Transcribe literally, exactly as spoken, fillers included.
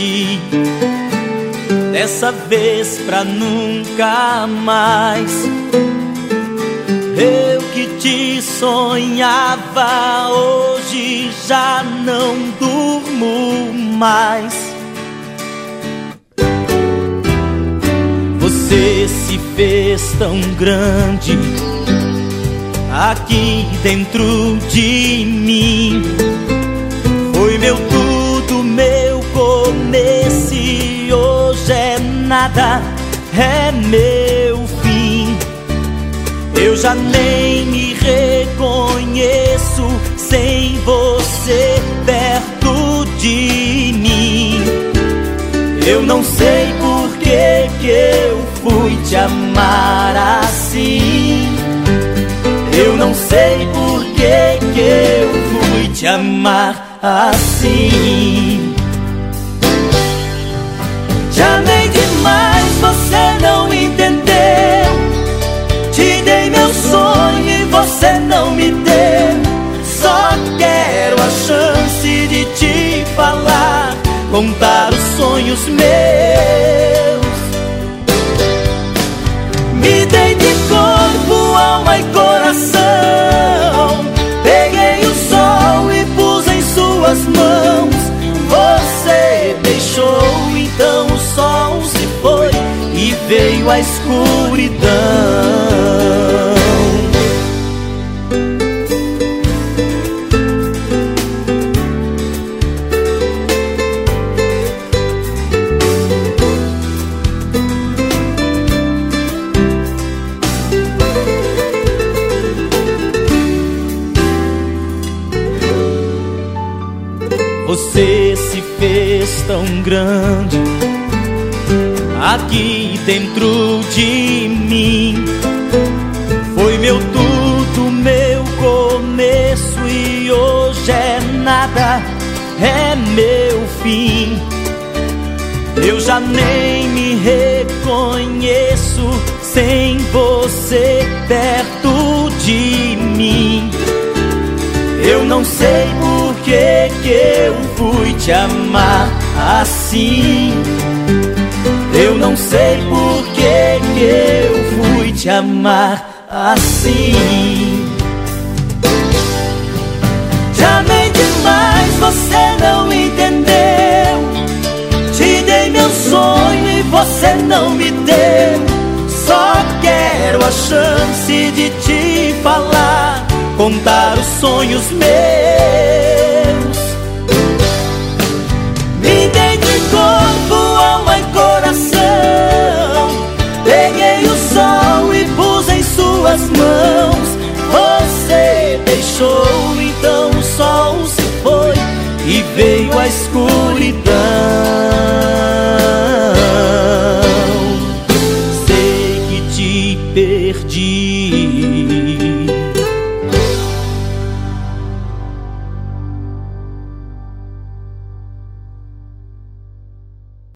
perdi, dessa vez pra nunca mais. Eu que te sonhava, hoje já não durmo mais. Você se fez tão grande aqui dentro de mim. Foi meu tudo, meu começo, e hoje é nada, é meu fim. Eu já nem me reconheço sem você perto de mim. Eu não sei por que que eu fui te amar assim. Eu não sei por que que eu fui te amar assim. Te amei demais, você não entendeu. Te dei meu sonho e você não me deu. Só quero a chance de te falar, contar os sonhos meus. Me dei de corpo, alma e coração. Peguei o sol e pus em suas mãos. Você deixou, então o sol se foi e veio a escuridão. Você se fez tão grande aqui dentro de mim. Foi meu tudo, meu começo, e hoje é nada, é meu fim. Eu já nem me reconheço sem você perto de mim. Eu não sei por que que eu fui te amar assim. Eu não sei por que que eu fui te amar assim. Te amei demais, você não entendeu. Te dei meu sonho e você não me deu. Só quero a chance de te falar, contar os sonhos meus. Me dei de corpo, alma e coração. Peguei o sol e pus em suas mãos. Você deixou, então o sol se foi e veio a escuridão. Sei que te perdi,